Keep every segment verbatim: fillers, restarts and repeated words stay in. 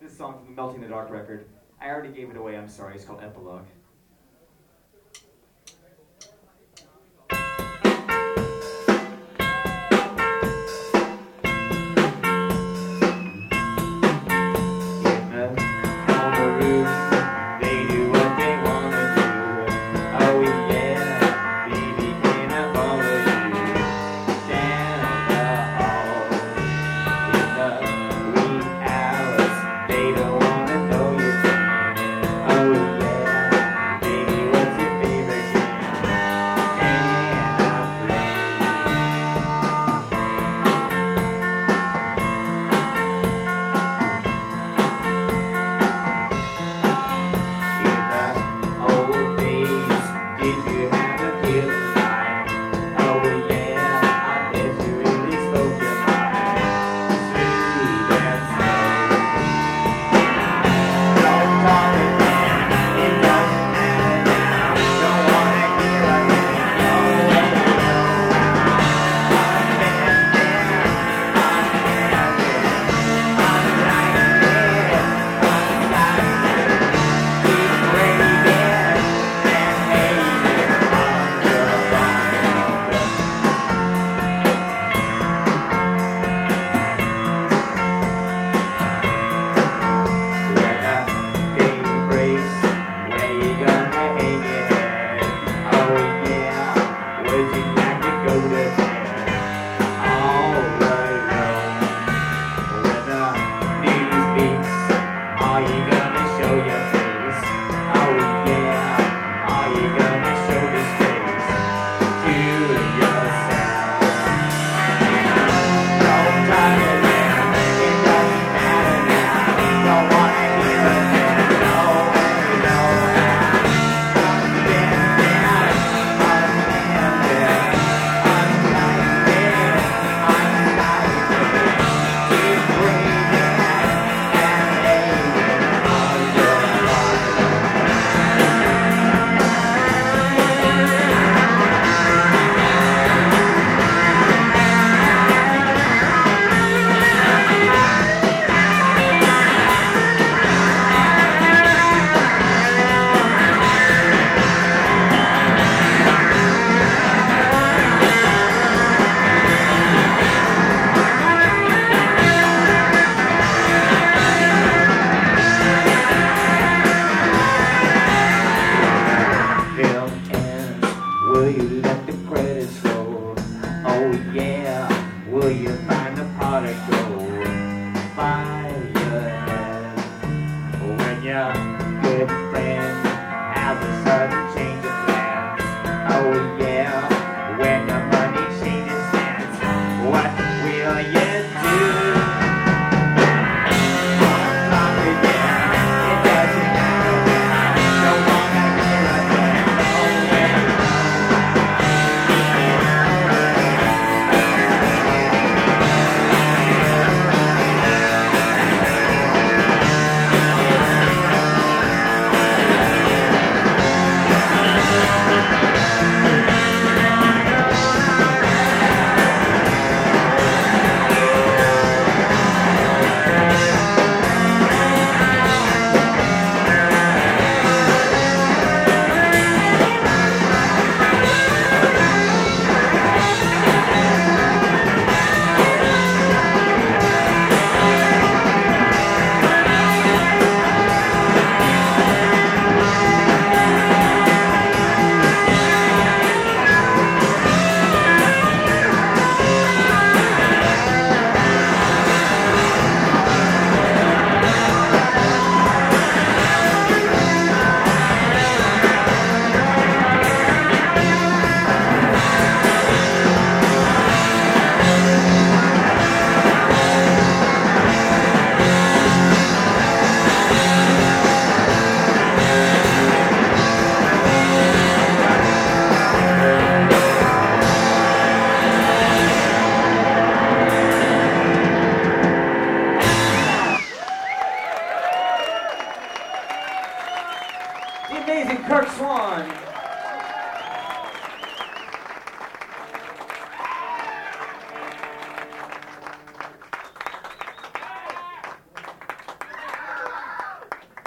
This song from the Melting in the Dark record. I already gave it away, I'm sorry. It's called Epilogue.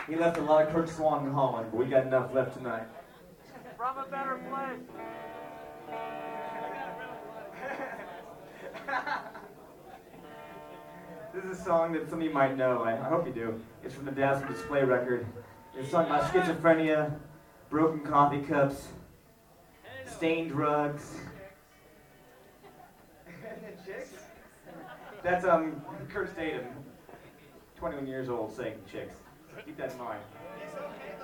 He left a lot of Kirk Swan in Holland, but we got enough left tonight. From a better place. This is a song that some of you might know. I, I hope you do. It's from the Dazzle Display record. It's a song about schizophrenia, broken coffee cups, stained rugs. That's um Kurt Statham, twenty-one years old, saying chicks. Keep that in mind.